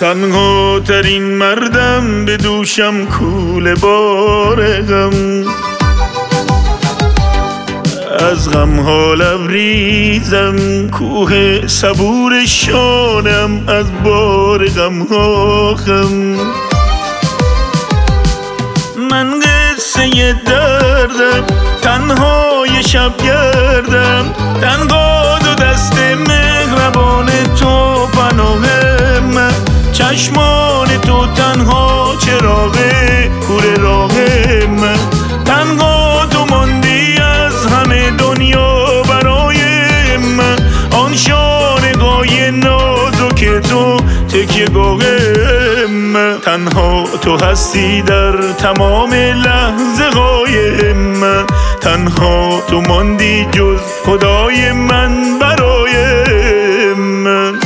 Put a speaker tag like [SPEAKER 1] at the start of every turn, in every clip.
[SPEAKER 1] تنها ترین مردم به دوشم کوله بار غم، از غم ها لبریزم کوه صبور شانم از بار غم ها خم. من قصه دردم تنهای شب گردم، تنها دو دست مهربان تو پناه من، چشمان تو تنها چراغ کوره راه من، تنها تو ماندی از همه دنیا برای من، آن شانه‌های نازک تو تکیه گاه من، تنها تو هستی در تمام لحظه های من، تنها تو ماندی جز خدای من برای من.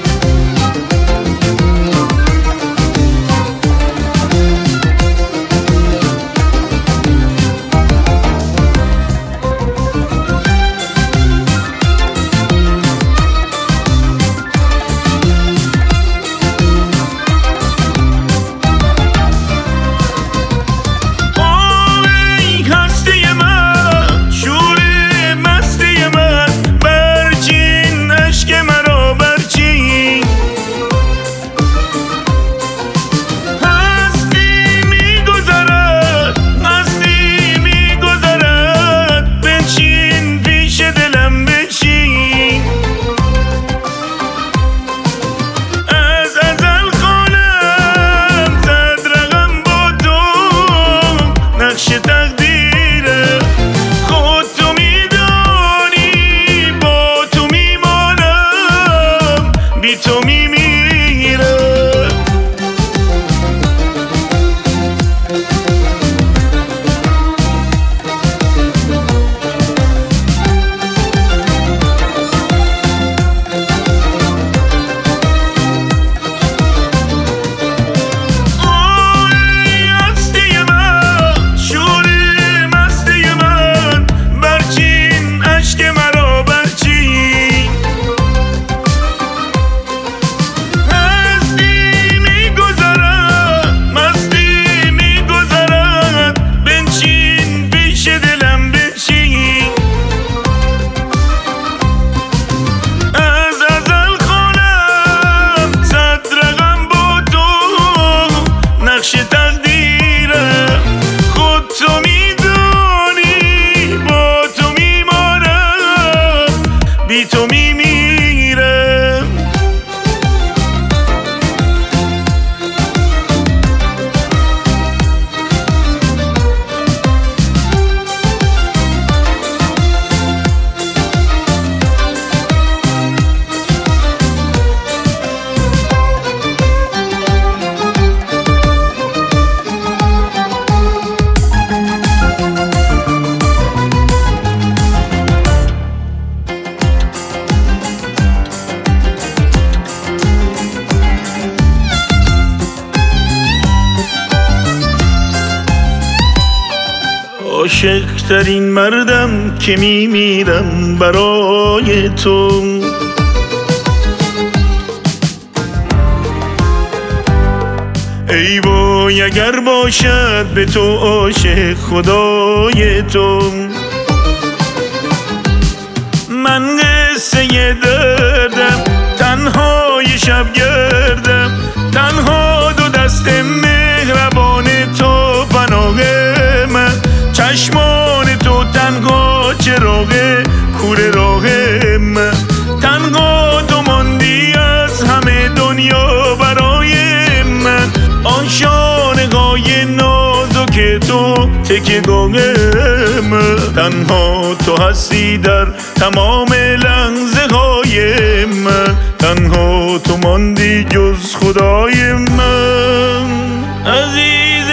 [SPEAKER 1] عاشق ترین مردم که میمیرم برای تو، ای وای اگر باشد به تو عاشق خدای تو. من قصه دردم تنهای شب گردم، تنها دو دست مهربان تو پناه من، چشمان تو تنها چراغ کوره راه من، تنها تو ماندی از همه دنیا برای من، آن شانه‌های نازک تو تکیه گاه من، تنها تو هستی در تمام لحظه های من، تنها تو ماندی جز خدای من. عزیز